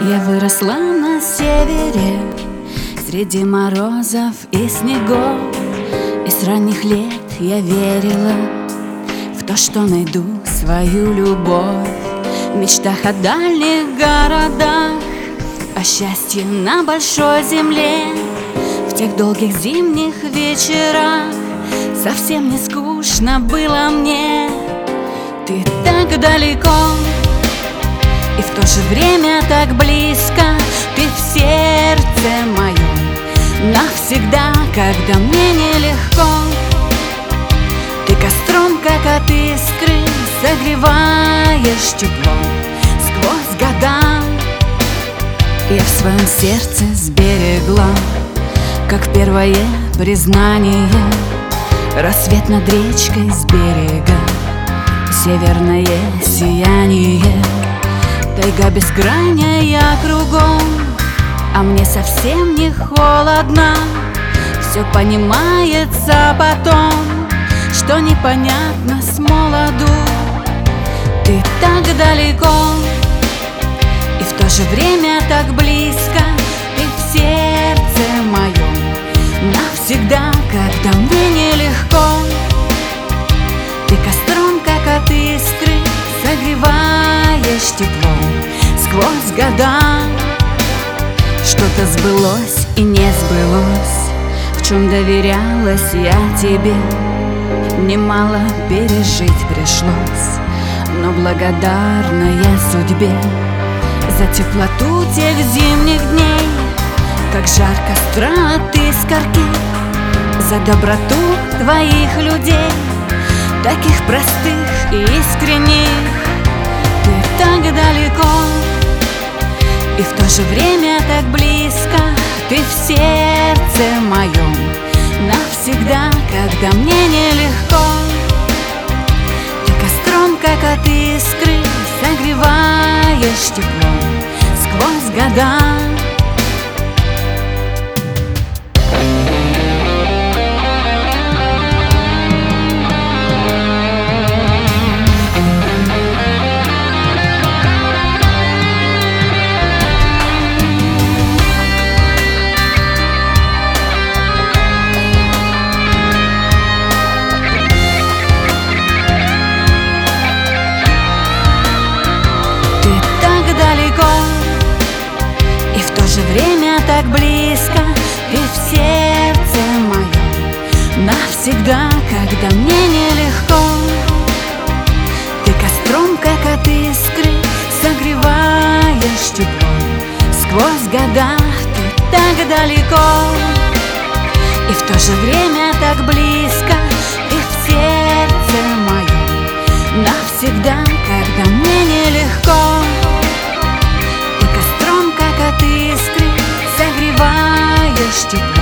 Я выросла на севере, среди морозов и снегов. И с ранних лет я верила в то, что найду свою любовь. В мечтах о дальних городах, о счастье на большой земле. В тех долгих зимних вечерах совсем не скучно было мне. Ты так далеко, и в то же время так близко. Ты в сердце моем навсегда, когда мне нелегко. Ты костром, как от искры, согреваешь теплом сквозь года. Я в своем сердце сберегла, как первое признание, рассвет над речкой с берега, северное сияние. Тайга бескрайняя кругом, а мне совсем не холодно. Все понимается потом, что непонятно с молоду. Ты так далеко, и в то же время так близко. Ты в сердце моем навсегда, когда мне нелегко. Ты костром, как от искры, согреваешь теплом сквозь года. Что-то сбылось и не сбылось, в чем доверялась я тебе. Немало пережить пришлось, но благодарна я судьбе за теплоту тех зимних дней, как жар костра от искорки, за доброту твоих людей, таких простых и искренних. Ты так далеко, и в то же время так близко. Ты в сердце моем навсегда, когда мне нелегко. Ты костром, как от искры, согреваешь теплом сквозь года. И в то же время так близко. Ты в сердце моем навсегда, когда мне нелегко. Ты костром, как от искры, согреваешь теплом сквозь года. Ты так далеко, и в то же время так близко. Ты в сердце моем навсегда, когда мне нелегко. От искры согреваешь тепло